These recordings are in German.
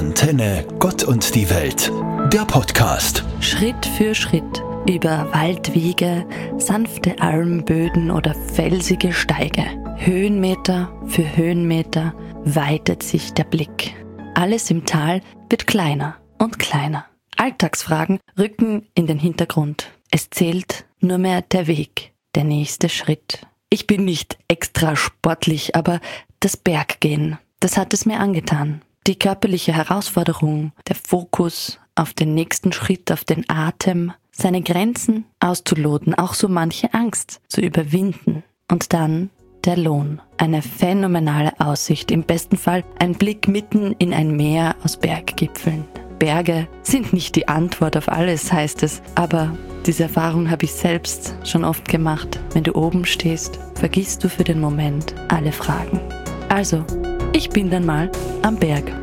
Antenne Gott und die Welt, der Podcast. Schritt für Schritt über Waldwege, sanfte Almböden oder felsige Steige. Höhenmeter für Höhenmeter weitet sich der Blick. Alles im Tal wird kleiner und kleiner. Alltagsfragen rücken in den Hintergrund. Es zählt nur mehr der Weg, der nächste Schritt. Ich bin nicht extra sportlich, aber das Berggehen, das hat es mir angetan. Die körperliche Herausforderung, der Fokus auf den nächsten Schritt, auf den Atem, seine Grenzen auszuloten, auch so manche Angst zu überwinden. Und dann der Lohn. Eine phänomenale Aussicht, im besten Fall ein Blick mitten in ein Meer aus Berggipfeln. Berge sind nicht die Antwort auf alles, heißt es, aber diese Erfahrung habe ich selbst schon oft gemacht. Wenn du oben stehst, vergisst du für den Moment alle Fragen. Also, ich bin dann mal am Berg.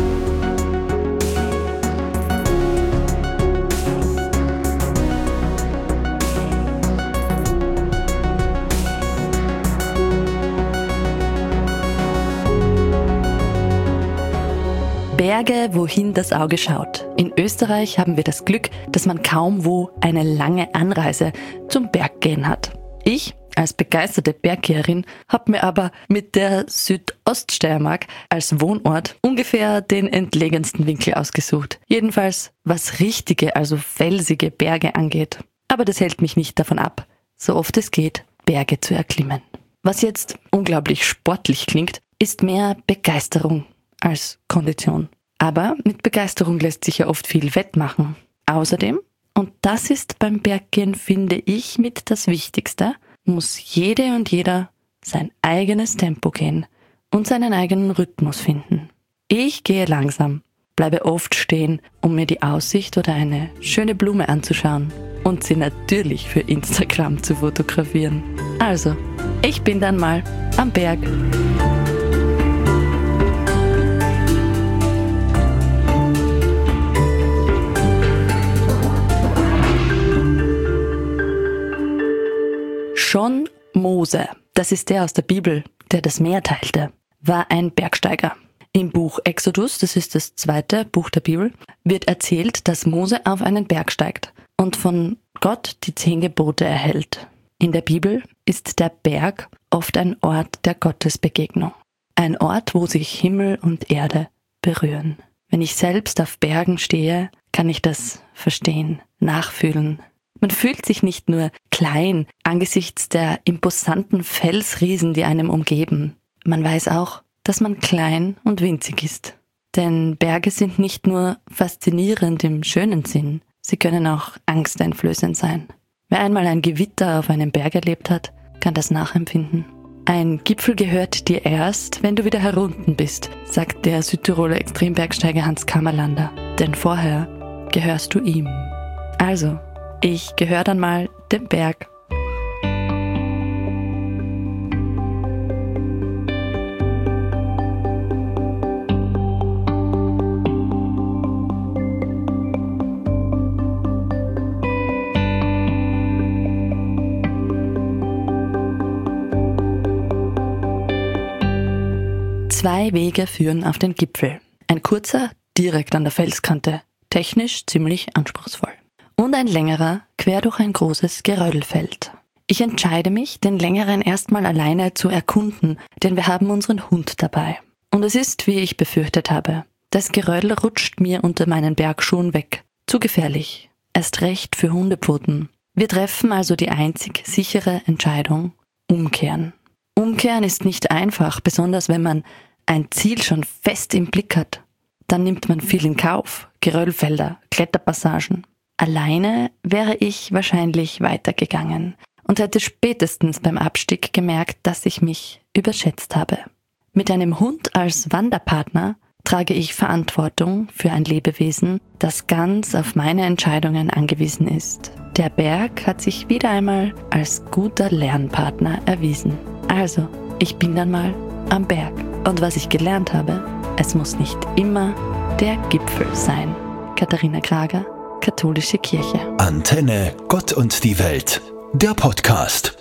Berge, wohin das Auge schaut. In Österreich haben wir das Glück, dass man kaum wo eine lange Anreise zum Berggehen hat. Ich, als begeisterte Berggeherin, habe mir aber mit der Südoststeiermark als Wohnort ungefähr den entlegensten Winkel ausgesucht. Jedenfalls was richtige, also felsige Berge angeht. Aber das hält mich nicht davon ab, so oft es geht, Berge zu erklimmen. Was jetzt unglaublich sportlich klingt, ist mehr Begeisterung als Kondition. Aber mit Begeisterung lässt sich ja oft viel wettmachen. Außerdem, und das ist beim Berggehen, finde ich, mit das Wichtigste, muss jede und jeder sein eigenes Tempo gehen und seinen eigenen Rhythmus finden. Ich gehe langsam, bleibe oft stehen, um mir die Aussicht oder eine schöne Blume anzuschauen und sie natürlich für Instagram zu fotografieren. Also, ich bin dann mal am Berg. Schon Mose, das ist der aus der Bibel, der das Meer teilte, war ein Bergsteiger. Im Buch Exodus, das ist das 2. Buch der Bibel, wird erzählt, dass Mose auf einen Berg steigt und von Gott die 10 Gebote erhält. In der Bibel ist der Berg oft ein Ort der Gottesbegegnung. Ein Ort, wo sich Himmel und Erde berühren. Wenn ich selbst auf Bergen stehe, kann ich das verstehen, nachfühlen. Man fühlt sich nicht nur klein angesichts der imposanten Felsriesen, die einem umgeben. Man weiß auch, dass man klein und winzig ist. Denn Berge sind nicht nur faszinierend im schönen Sinn, sie können auch angsteinflößend sein. Wer einmal ein Gewitter auf einem Berg erlebt hat, kann das nachempfinden. Ein Gipfel gehört dir erst, wenn du wieder herunten bist, sagt der Südtiroler Extrembergsteiger Hans Kammerlander. Denn vorher gehörst du ihm. Also, ich gehöre dann mal dem Berg. Zwei Wege führen auf den Gipfel. Ein kurzer, direkt an der Felskante, technisch ziemlich anspruchsvoll. Und ein längerer, quer durch ein großes Geröllfeld. Ich entscheide mich, den längeren erstmal alleine zu erkunden, denn wir haben unseren Hund dabei. Und es ist, wie ich befürchtet habe. Das Geröll rutscht mir unter meinen Bergschuhen weg. Zu gefährlich. Erst recht für Hundepfoten. Wir treffen also die einzig sichere Entscheidung: umkehren. Umkehren ist nicht einfach, besonders wenn man ein Ziel schon fest im Blick hat. Dann nimmt man viel in Kauf. Geröllfelder, Kletterpassagen. Alleine wäre ich wahrscheinlich weitergegangen und hätte spätestens beim Abstieg gemerkt, dass ich mich überschätzt habe. Mit einem Hund als Wanderpartner trage ich Verantwortung für ein Lebewesen, das ganz auf meine Entscheidungen angewiesen ist. Der Berg hat sich wieder einmal als guter Lernpartner erwiesen. Also, ich bin dann mal am Berg. Und was ich gelernt habe, es muss nicht immer der Gipfel sein. Katharina Krager, Katholische Kirche. Antenne Gott und die Welt, der Podcast.